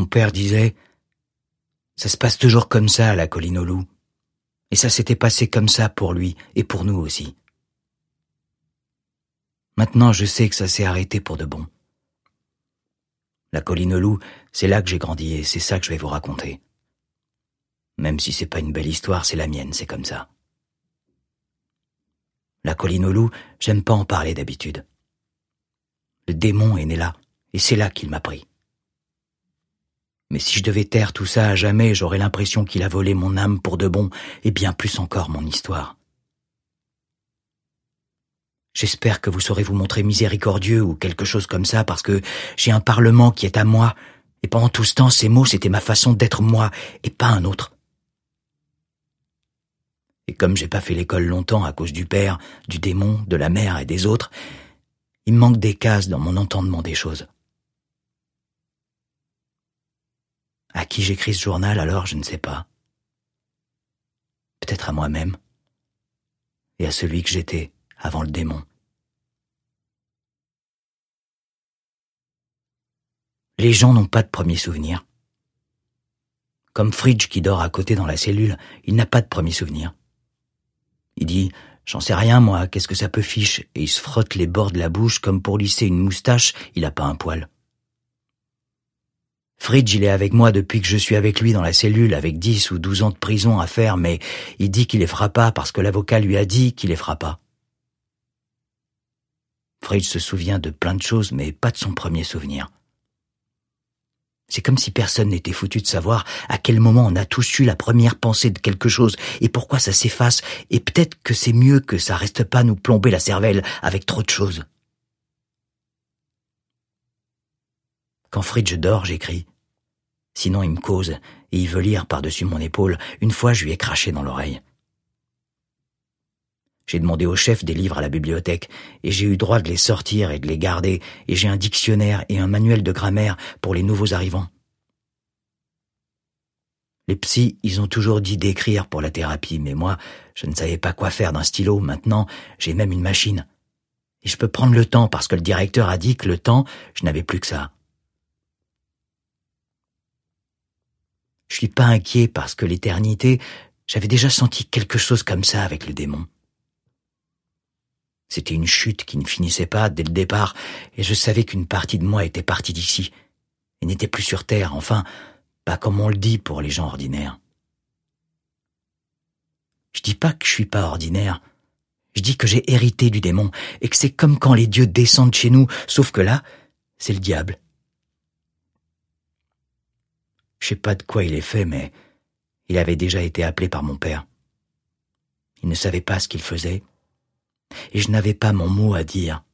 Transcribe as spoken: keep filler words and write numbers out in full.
Mon père disait « Ça se passe toujours comme ça à la colline aux loups. » Et ça s'était passé comme ça pour lui et pour nous aussi. Maintenant, je sais que ça s'est arrêté pour de bon. La colline aux loups, c'est là que j'ai grandi et c'est ça que je vais vous raconter. Même si c'est pas une belle histoire, c'est la mienne, c'est comme ça. La colline aux loups, j'aime pas en parler d'habitude. Le démon est né là, et c'est là qu'il m'a pris. Mais si je devais taire tout ça à jamais, j'aurais l'impression qu'il a volé mon âme pour de bon, et bien plus encore mon histoire. J'espère que vous saurez vous montrer miséricordieux ou quelque chose comme ça, parce que j'ai un parlement qui est à moi, et pendant tout ce temps, ces mots, c'était ma façon d'être moi, et pas un autre. Et comme j'ai pas fait l'école longtemps à cause du père, du démon, de la mère et des autres, il me manque des cases dans mon entendement des choses. À qui j'écris ce journal alors, je ne sais pas. Peut-être à moi-même, et à celui que j'étais avant le démon. Les gens n'ont pas de premier souvenir. Comme Fridge qui dort à côté dans la cellule, il n'a pas de premier souvenir. Il dit « J'en sais rien, moi, qu'est-ce que ça peut fiche ?» et il se frotte les bords de la bouche comme pour lisser une moustache, il a pas un poil. Fridge, il est avec moi depuis que je suis avec lui dans la cellule, avec dix ou douze ans de prison à faire, mais il dit qu'il les fera pas parce que l'avocat lui a dit qu'il les fera pas. Fridge se souvient de plein de choses, mais pas de son premier souvenir. C'est comme si personne n'était foutu de savoir à quel moment on a tous eu la première pensée de quelque chose et pourquoi ça s'efface, et peut-être que c'est mieux que ça reste pas nous plomber la cervelle avec trop de choses. Quand Fridge dort, j'écris. Sinon, il me cause et il veut lire par-dessus mon épaule. Une fois, je lui ai craché dans l'oreille. J'ai demandé au chef des livres à la bibliothèque et j'ai eu droit de les sortir et de les garder, et j'ai un dictionnaire et un manuel de grammaire pour les nouveaux arrivants. Les psys, ils ont toujours dit d'écrire pour la thérapie, mais moi, je ne savais pas quoi faire d'un stylo. Maintenant, j'ai même une machine. Et je peux prendre le temps parce que le directeur a dit que le temps, je n'avais plus que ça. Je suis pas inquiet parce que l'éternité, j'avais déjà senti quelque chose comme ça avec le démon. C'était une chute qui ne finissait pas dès le départ, et je savais qu'une partie de moi était partie d'ici, et n'était plus sur terre, enfin, pas comme on le dit pour les gens ordinaires. Je dis pas que je suis pas ordinaire, je dis que j'ai hérité du démon, et que c'est comme quand les dieux descendent chez nous, sauf que là, c'est le diable. Je sais pas de quoi il est fait, mais il avait déjà été appelé par mon père. Il ne savait pas ce qu'il faisait, et je n'avais pas mon mot à dire.